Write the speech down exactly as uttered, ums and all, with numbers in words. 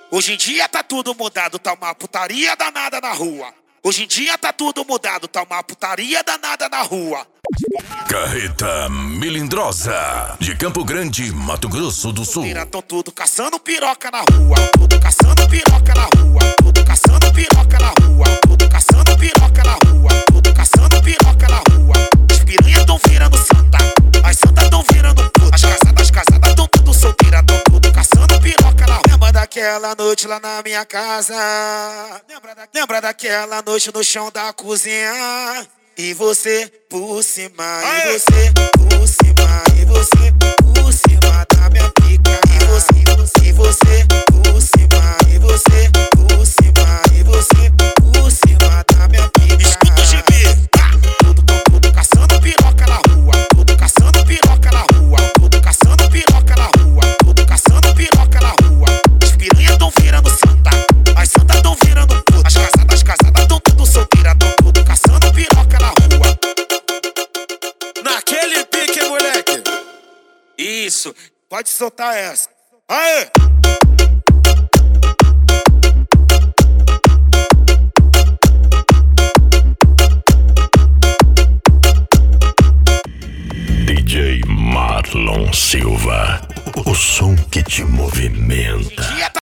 Hoje em dia tá tudo mudado, tá uma putaria danada na rua. Hoje em dia tá tudo mudado, tá uma putaria danada na rua. Carreta Melindrosa, de Campo Grande, Mato Grosso do Sul. Tão tudo caçando piroca na rua, tudo caçando piroca na rua, tudo caçando piroca na rua, tudo caçando piroca na rua, tudo caçando piroca na rua. As piranhas tão virando santa, as santas tão virando puta, as casadas, as casadas tão tudo solteira, tão tudo caçando piroca na rua. Lembra daquela noite lá na minha casa? Lembra, da... Lembra daquela noite no chão da cozinha? E você por cima, Aê! E você por cima, e você por cima da minha pica. E você, e você, e você por cima, e você por cima, e você por cima da minha pica. Escuta o G B, ah! Tudo, tudo caçando piroca na rua, tudo caçando piroca na rua, tudo caçando piroca na rua, tudo caçando piroca na rua. As piranhas tão virando santa, as santas tão virando puta, as casadas, as casadas tão tudo solteira, tão tudo caçando piroca na rua. Naquele pique, moleque. Isso, pode soltar essa. Aê! D J Marlon Silva, o som que te movimenta.